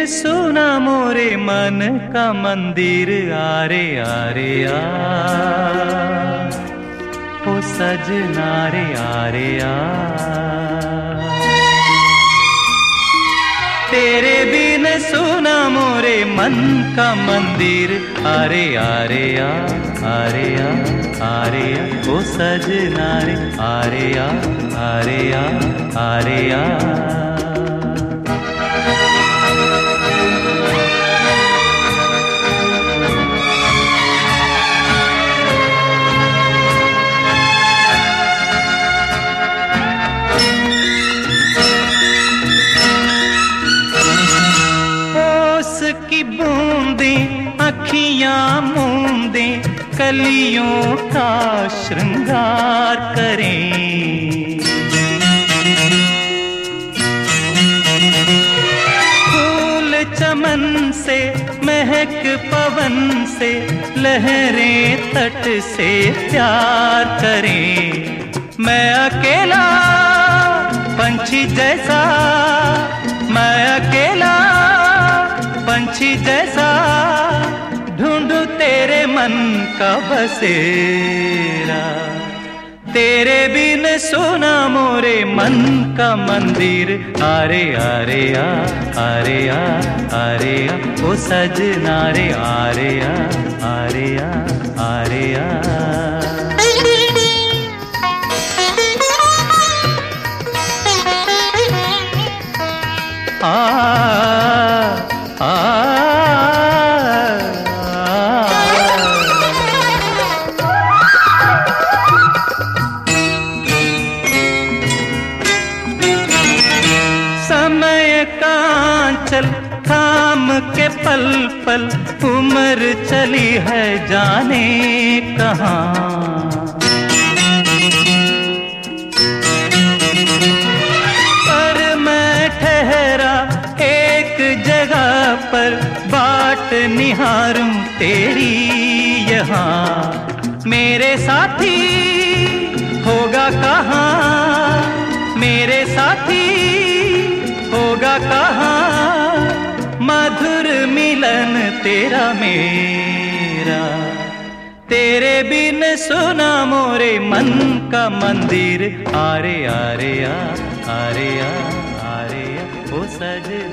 सुना मोरे मन का मंदिर, आरे आरे आ ओ सजना रे आरे आ। तेरे बिन सुना मोरे मन का मंदिर, आरे आरे आ आरे आ आरे आ ओ सजना रे आरे आ आरे आ आरे आ। की बूंदें अखियां मूंदें कलियों का श्रृंगार करें। फूल चमन से महक पवन से लहरें तट से प्यार करें। मैं अकेला पंछी जैसा, मैं अकेला पंछी जैसा ढूंढूं तेरे मन का बसेरा। तेरे बिन सुना मोरे मन का मंदिर, आरे आरे आ आरे आ आरे आ ओ सजना रे आरे आ आरे आ आरे आ। समय कांचल थाम के पल पल उम्र चली है जाने कहाँ। पर मैं ठहरा एक जगह पर बाट निहारूं तेरी यहाँ। मेरे साथी होगा कहाँ, मेरे साथी होगा कहाँ, मधुर मिलन तेरा मेरा। तेरे बिन सुना मोरे मन का मंदिर, आरे आरे आ आरे आ आरे आ ओ सजना।